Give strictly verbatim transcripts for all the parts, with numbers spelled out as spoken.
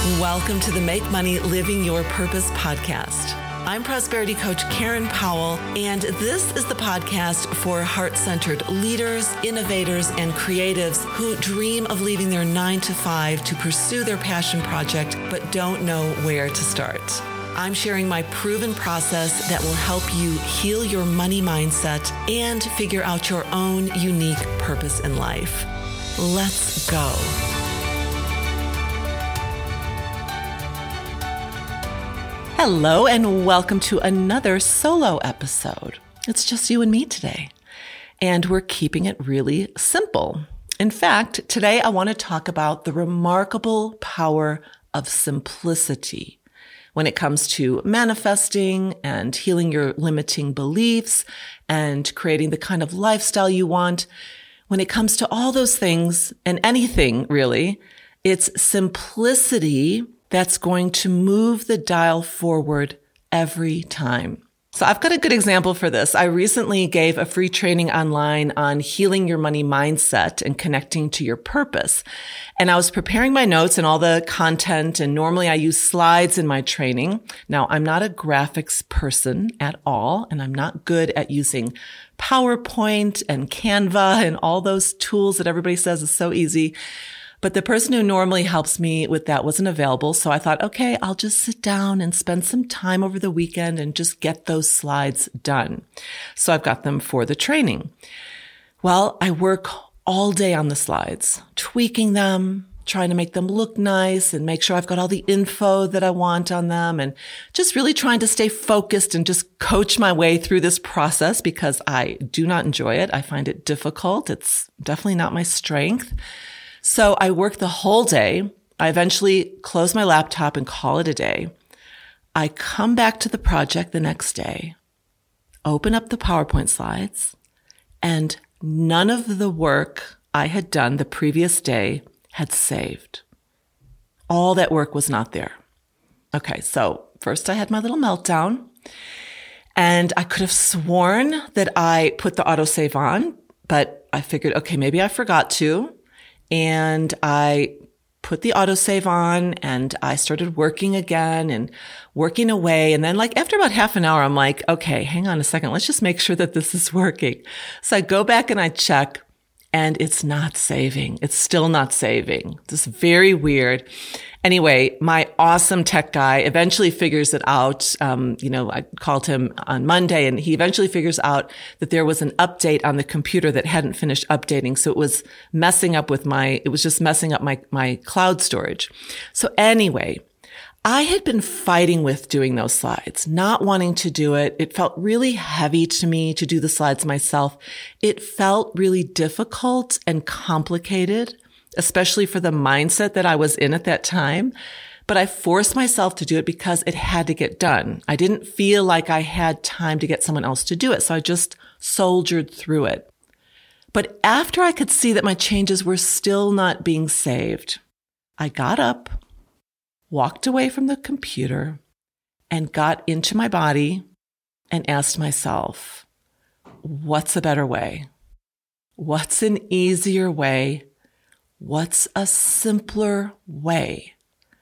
Welcome to the Make Money Living Your Purpose podcast. I'm prosperity coach Karen Powell, and this is the podcast for heart-centered leaders, innovators, and creatives who dream of leaving their nine to five to pursue their passion project, but don't know where to start. I'm sharing my proven process that will help you heal your money mindset and figure out your own unique purpose in life. Let's go. Hello, and welcome to another solo episode. It's just you and me today, and we're keeping it really simple. In fact, today I want to talk about the remarkable power of simplicity when it comes to manifesting and healing your limiting beliefs and creating the kind of lifestyle you want. When it comes to all those things and anything really, it's simplicity that's going to move the dial forward every time. So I've got a good example for this. I recently gave a free training online on healing your money mindset and connecting to your purpose. And I was preparing my notes and all the content, and normally I use slides in my training. Now, I'm not a graphics person at all, and I'm not good at using PowerPoint and Canva and all those tools that everybody says is so easy. But the person who normally helps me with that wasn't available. So I thought, okay, I'll just sit down and spend some time over the weekend and just get those slides done. So I've got them for the training. Well, I work all day on the slides, tweaking them, trying to make them look nice and make sure I've got all the info that I want on them, and just really trying to stay focused and just coach my way through this process because I do not enjoy it. I find it difficult. It's definitely not my strength. So I work the whole day. I eventually close my laptop and call it a day. I come back to the project the next day, open up the PowerPoint slides, and none of the work I had done the previous day had saved. All that work was not there. Okay, so first I had my little meltdown, and I could have sworn that I put the autosave on, but I figured, okay, maybe I forgot to. And I put the autosave on and I started working again and working away. And then like after about half an hour, I'm like, okay, hang on a second. Let's just make sure that this is working. So I go back and I check and it's not saving. It's still not saving. It's very weird. Anyway, my awesome tech guy eventually figures it out. Um, you know, I called him on Monday and he eventually figures out that there was an update on the computer that hadn't finished updating. So it was messing up with my, it was just messing up my, my cloud storage. So anyway, I had been fighting with doing those slides, not wanting to do it. It felt really heavy to me to do the slides myself. It felt really difficult and complicated, especially for the mindset that I was in at that time. But I forced myself to do it because it had to get done. I didn't feel like I had time to get someone else to do it. So I just soldiered through it. But after I could see that my changes were still not being saved, I got up, walked away from the computer, and got into my body and asked myself, what's a better way? What's an easier way? What's a simpler way?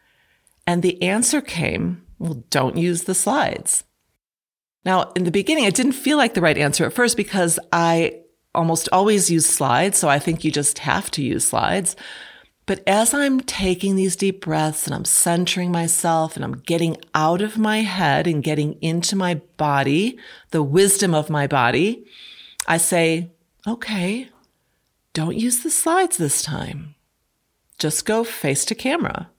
And the answer came, well, don't use the slides. Now, in the beginning, it didn't feel like the right answer at first because I almost always use slides. So I think you just have to use slides. But as I'm taking these deep breaths and I'm centering myself and I'm getting out of my head and getting into my body, the wisdom of my body, I say, okay, don't use the slides this time. Just go face to camera.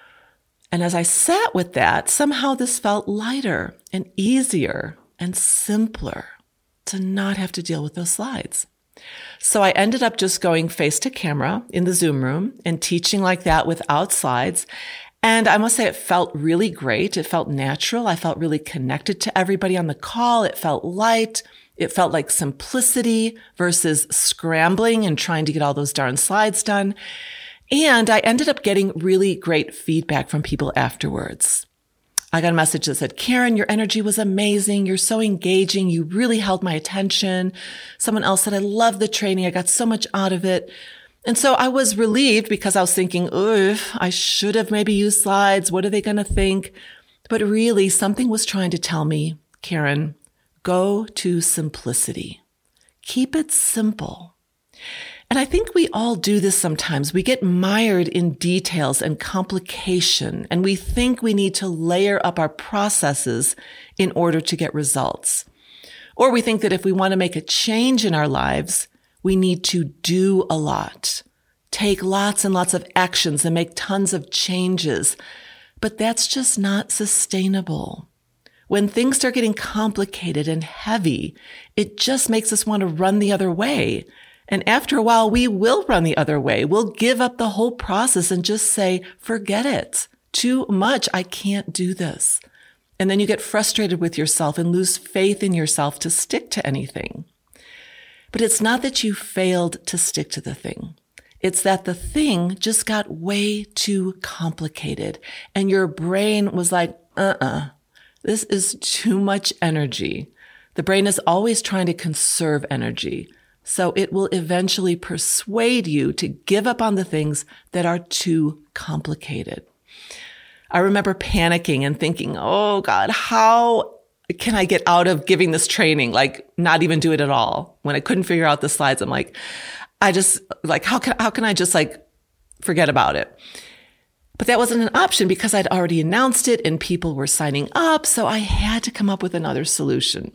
And as I sat with that, somehow this felt lighter and easier and simpler to not have to deal with those slides. So I ended up just going face to camera in the Zoom room and teaching like that without slides. And I must say it felt really great. It felt natural. I felt really connected to everybody on the call. It felt light. It felt like simplicity versus scrambling and trying to get all those darn slides done. And I ended up getting really great feedback from people afterwards. I got a message that said, Karen, your energy was amazing. You're so engaging. You really held my attention. Someone else said, I love the training. I got so much out of it. And so I was relieved because I was thinking, ugh, I should have maybe used slides. What are they going to think? But really, something was trying to tell me, Karen, go to simplicity. Keep it simple. And I think we all do this sometimes. We get mired in details and complication, and we think we need to layer up our processes in order to get results. Or we think that if we want to make a change in our lives, we need to do a lot, take lots and lots of actions and make tons of changes. But that's just not sustainable. When things start getting complicated and heavy, it just makes us want to run the other way. And after a while, we will run the other way. We'll give up the whole process and just say, forget it. Too much. I can't do this. And then you get frustrated with yourself and lose faith in yourself to stick to anything. But it's not that you failed to stick to the thing. It's that the thing just got way too complicated. And your brain was like, uh-uh, this is too much energy. The brain is always trying to conserve energy. So it will eventually persuade you to give up on the things that are too complicated. I remember panicking and thinking, oh God, how can I get out of giving this training? Like not even do it at all. When I couldn't figure out the slides, I'm like, I just like, how can, how can I just like forget about it? But that wasn't an option because I'd already announced it and people were signing up. So I had to come up with another solution.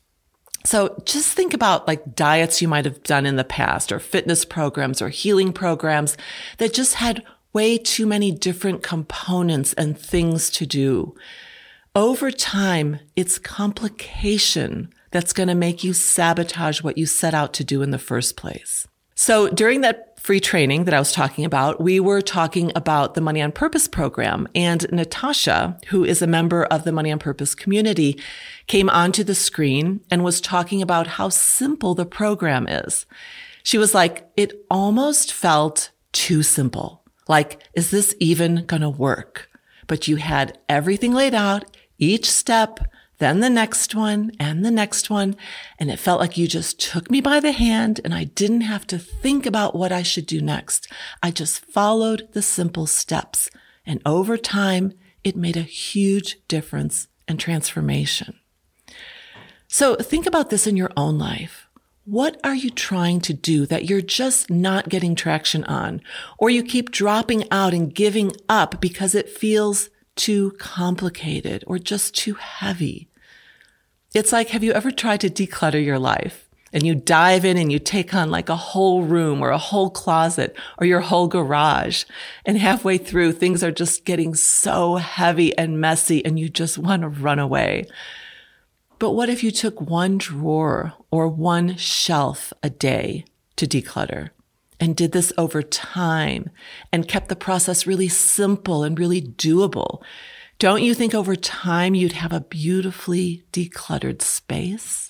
So just think about like diets you might have done in the past or fitness programs or healing programs that just had way too many different components and things to do. Over time, it's complication that's going to make you sabotage what you set out to do in the first place. So during that free training that I was talking about, we were talking about the Money on Purpose program, and Natasha, who is a member of the Money on Purpose community, came onto the screen and was talking about how simple the program is. She was like, it almost felt too simple. Like, is this even going to work? But you had everything laid out, each step, then the next one and the next one. And it felt like you just took me by the hand and I didn't have to think about what I should do next. I just followed the simple steps. And over time, it made a huge difference and transformation. So think about this in your own life. What are you trying to do that you're just not getting traction on? Or you keep dropping out and giving up because it feels too complicated or just too heavy? It's like, have you ever tried to declutter your life? And you dive in and you take on like a whole room or a whole closet or your whole garage. And halfway through, things are just getting so heavy and messy and you just want to run away. But what if you took one drawer or one shelf a day to declutter and did this over time and kept the process really simple and really doable? Don't you think over time you'd have a beautifully decluttered space?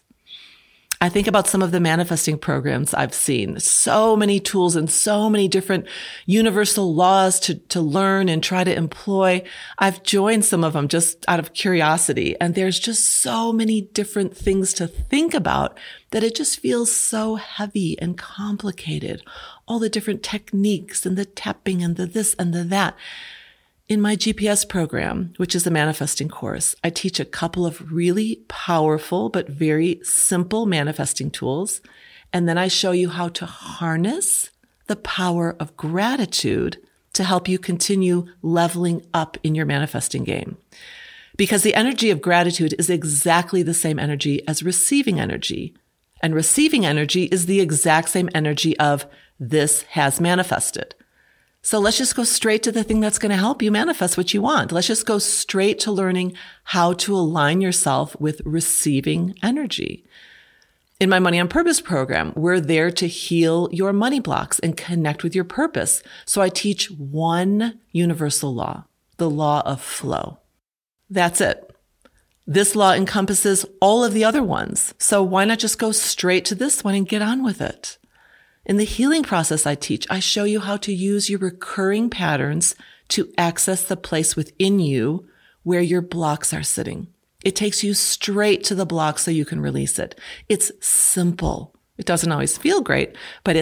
I think about some of the manifesting programs I've seen. So many tools and so many different universal laws to, to learn and try to employ. I've joined some of them just out of curiosity. And there's just so many different things to think about that it just feels so heavy and complicated. All the different techniques and the tapping and the this and the that. In my G P S program, which is a manifesting course, I teach a couple of really powerful but very simple manifesting tools. And then I show you how to harness the power of gratitude to help you continue leveling up in your manifesting game. Because the energy of gratitude is exactly the same energy as receiving energy. And receiving energy is the exact same energy of this has manifested. So let's just go straight to the thing that's going to help you manifest what you want. Let's just go straight to learning how to align yourself with receiving energy. In my Money on Purpose program, we're there to heal your money blocks and connect with your purpose. So I teach one universal law, the law of flow. That's it. This law encompasses all of the other ones. So why not just go straight to this one and get on with it? In the healing process I teach, I show you how to use your recurring patterns to access the place within you where your blocks are sitting. It takes you straight to the block so you can release it. It's simple. It doesn't always feel great, but it's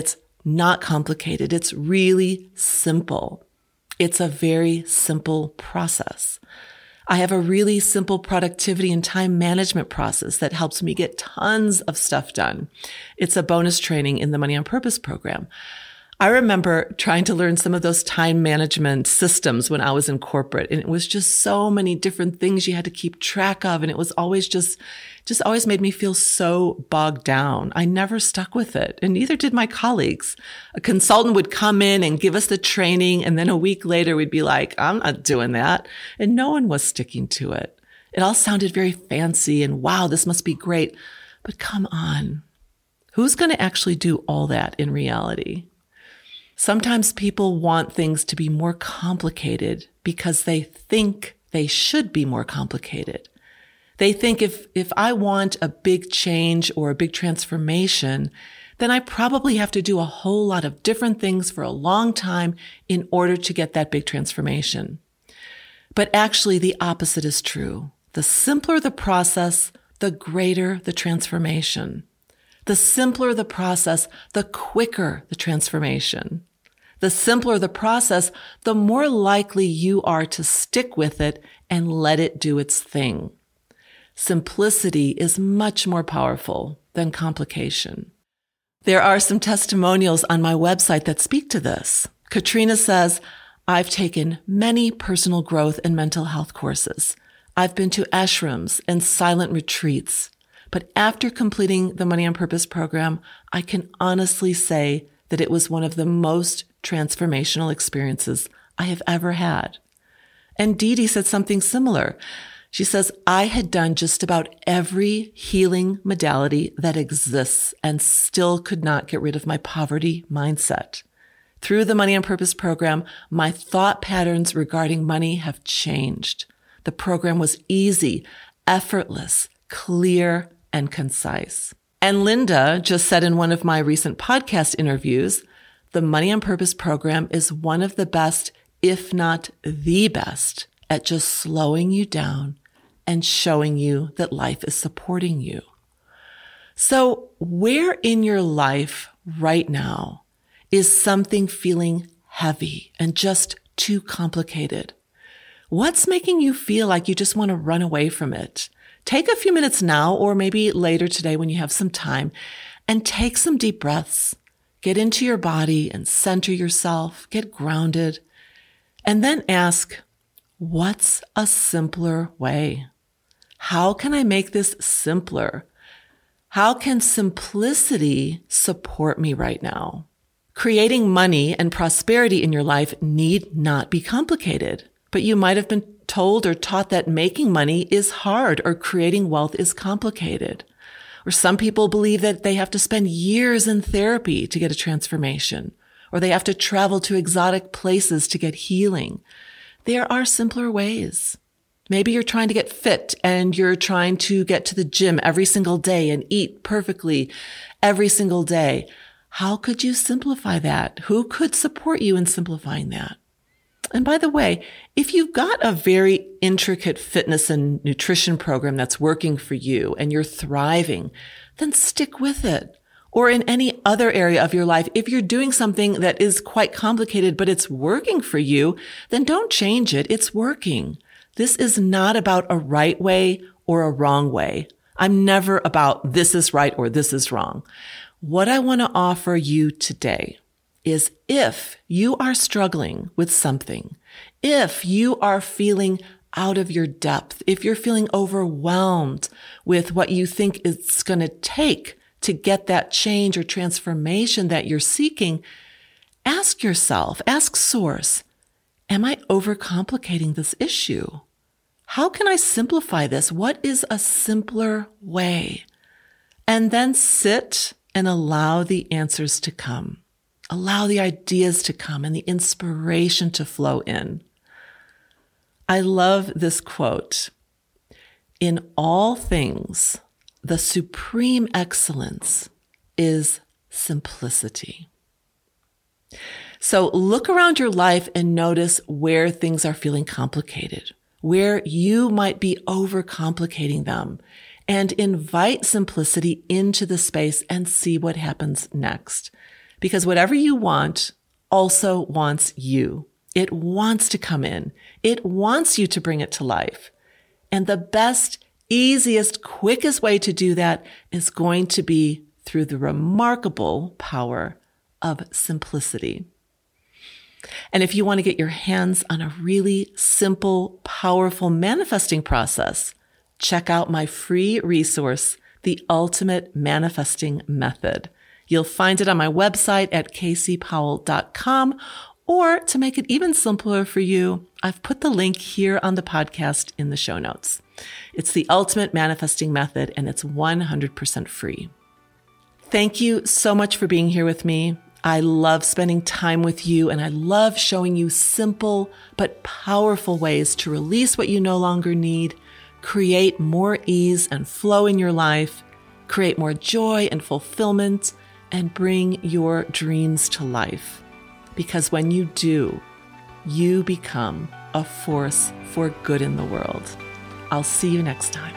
not complicated. It's really simple. It's a very simple process. I have a really simple productivity and time management process that helps me get tons of stuff done. It's a bonus training in the Money on Purpose program. I remember trying to learn some of those time management systems when I was in corporate, and it was just so many different things you had to keep track of. And it was always just, just always made me feel so bogged down. I never stuck with it, and neither did my colleagues. A consultant would come in and give us the training, and then a week later we'd be like, I'm not doing that. And no one was sticking to it. It all sounded very fancy and wow, this must be great. But come on, who's going to actually do all that in reality? Sometimes people want things to be more complicated because they think they should be more complicated. They think if, if I want a big change or a big transformation, then I probably have to do a whole lot of different things for a long time in order to get that big transformation. But actually, the opposite is true. The simpler the process, the greater the transformation. The simpler the process, the quicker the transformation. The simpler the process, the more likely you are to stick with it and let it do its thing. Simplicity is much more powerful than complication. There are some testimonials on my website that speak to this. Katrina says, I've taken many personal growth and mental health courses. I've been to ashrams and silent retreats. But after completing the Money on Purpose program, I can honestly say that it was one of the most transformational experiences I have ever had. And Dee Dee said something similar. She says, I had done just about every healing modality that exists and still could not get rid of my poverty mindset. Through the Money on Purpose program, my thought patterns regarding money have changed. The program was easy, effortless, clear, and concise. And Linda just said in one of my recent podcast interviews, the Money on Purpose program is one of the best, if not the best, at just slowing you down and showing you that life is supporting you. So where in your life right now is something feeling heavy and just too complicated? What's making you feel like you just want to run away from it? Take a few minutes now, or maybe later today when you have some time, and take some deep breaths. Get into your body and center yourself. Get grounded. And then ask, what's a simpler way? How can I make this simpler? How can simplicity support me right now? Creating money and prosperity in your life need not be complicated, but you might have been told or taught that making money is hard or creating wealth is complicated. Or some people believe that they have to spend years in therapy to get a transformation, or they have to travel to exotic places to get healing. There are simpler ways. Maybe you're trying to get fit and you're trying to get to the gym every single day and eat perfectly every single day. How could you simplify that? Who could support you in simplifying that? And by the way, if you've got a very intricate fitness and nutrition program that's working for you and you're thriving, then stick with it. Or in any other area of your life, if you're doing something that is quite complicated, but it's working for you, then don't change it. It's working. This is not about a right way or a wrong way. I'm never about this is right or this is wrong. What I want to offer you today is if you are struggling with something, if you are feeling out of your depth, if you're feeling overwhelmed with what you think it's going to take to get that change or transformation that you're seeking, ask yourself, ask Source, am I overcomplicating this issue? How can I simplify this? What is a simpler way? And then sit and allow the answers to come. Allow the ideas to come and the inspiration to flow in. I love this quote. In all things, the supreme excellence is simplicity. So look around your life and notice where things are feeling complicated, where you might be overcomplicating them, and invite simplicity into the space and see what happens next. because whatever you want also wants you. It wants to come in. It wants you to bring it to life. And the best, easiest, quickest way to do that is going to be through the remarkable power of simplicity. And if you want to get your hands on a really simple, powerful manifesting process, check out my free resource, The Ultimate Manifesting Method. You'll find it on my website at casey powell dot com, or to make it even simpler for you, I've put the link here on the podcast in the show notes. It's The Ultimate Manifesting Method, and it's one hundred percent free. Thank you so much for being here with me. I love spending time with you, and I love showing you simple but powerful ways to release what you no longer need, create more ease and flow in your life, create more joy and fulfillment, and bring your dreams to life. Because when you do, you become a force for good in the world. I'll see you next time.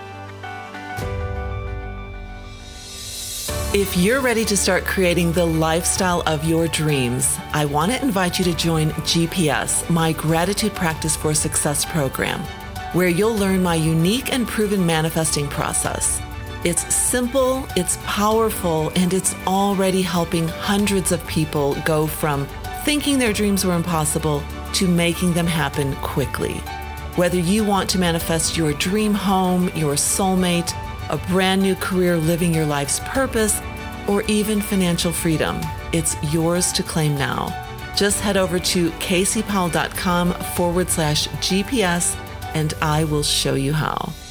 If you're ready to start creating the lifestyle of your dreams, I want to invite you to join G P S, my Gratitude Practice for Success program, where you'll learn my unique and proven manifesting process. It's simple, it's powerful, and it's already helping hundreds of people go from thinking their dreams were impossible to making them happen quickly. Whether you want to manifest your dream home, your soulmate, a brand new career living your life's purpose, or even financial freedom, it's yours to claim now. Just head over to casey powell dot com forward slash GPS and I will show you how.